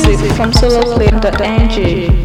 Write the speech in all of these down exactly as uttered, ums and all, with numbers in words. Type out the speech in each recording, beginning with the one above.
music from soloclip dot n g.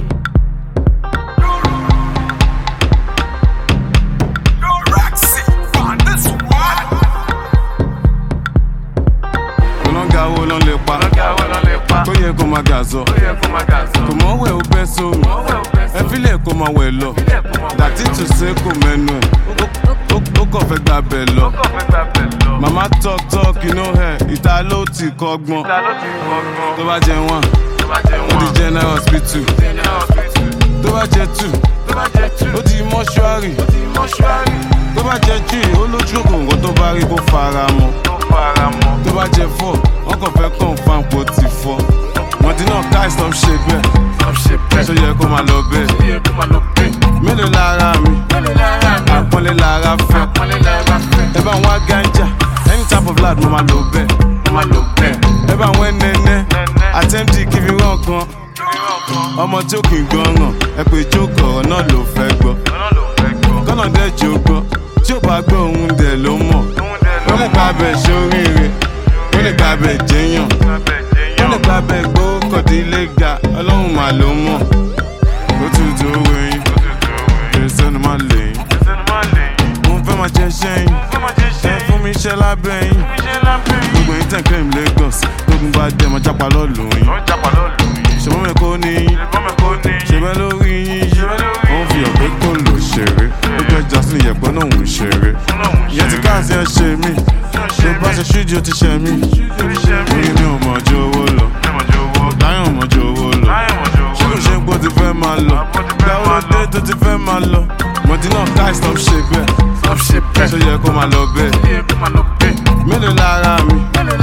Wo ló lè pa tó yẹ kó máa gàzọ kò mọ̀ wẹ̀ ó bẹ́ sómi ẹ fílẹ̀ kó máa wẹ̀ lọ dàtí tù sé kò mẹ́nu ẹ̀ ó kàn fẹ́ gbà bẹ̀ lọ màmá talk talk you know her ìta ló ti kọ́gbọ́n tó bá jẹ wọ́n ó di general hospital tó bá jẹ two ó di mọ́ṣúárì tó bá jẹ three ó lójú ògùngàn tó bá rí kó fara mọ́ tó bá jẹ four wọn kàn fẹ́ confam kó ti fọ́ wọn ti náà ká stop ṣe bẹ́ẹ̀ ṣó yẹ kó máa lọ bẹ́ẹ̀ mélòó lára mi àpọ́nlé lára fẹ́ ẹ bá wọn ganja any type of lad mo máa lò bẹ́ẹ̀ ẹ bá wọn nẹ́nẹ́ attempt kí fi rán kan ọmọ tí ó kì í gbọ́ràn ẹ pé jókòó ọ̀rọ̀ náà ló fẹ́ gbọ́ kọ́nà dẹ́ jò gbọ́ tí ò bá gbọ́ òun dẹ̀ ló mọ̀ ó lè gba abẹ ṣoríire ó lè gba abẹ jẹyàn ó lè gba abẹ gbókòdílé ga ọlọ́run mà ló mọ̀ ó tutù owó yín kìrìsìtẹ́nì má lè yín mo fẹ́ máa jẹ ṣẹ́yìn ẹ fún mi iṣẹ́ lábẹ́ yín gbogbo yín tẹ̀ claim Lagos tógun bá dẹ̀ mọ́ jápa lọ́ọ̀lù yín ṣèbọn mi kò ní yín ṣèbẹ́ lórí yín yí wọ́n fi ọ̀gbẹ́ kò lò ṣeré ó gbẹ́ jásílì yẹ̀pọ̀ náà ń ṣeré ìyẹn ti káàsì ẹ ṣe mí tó bá ṣe ṣíjú ó ti ṣe mí orí mi ò mọ̀ ju owó lọ láyọ̀ mọ̀ ju owó lọ ṣé kò ṣe ń pọ̀ ti fẹ́ máa lọ gbàwó dé tó ti fẹ́ máa lọ mọ̀dí náà káì stop ṣe bẹ́ẹ̀ ṣó yẹ kó máa lọ bẹ́ẹ̀ mélòó lára mi